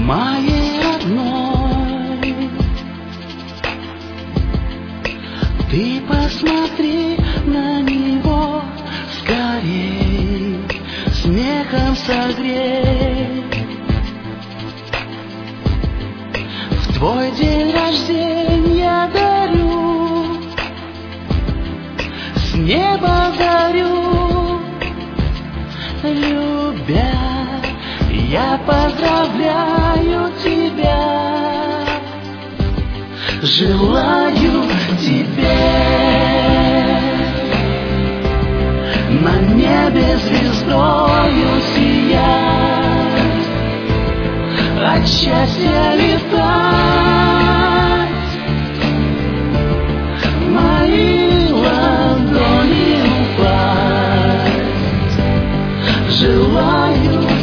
моей родной. Ты посмотри на него скорей, смехом согрей. В твой день рождения дарю с неба зарю, любя, я поздравляю тебя, желаю тебе на небе звездою сиять, от счастья летать, в мои ладони упасть, желаю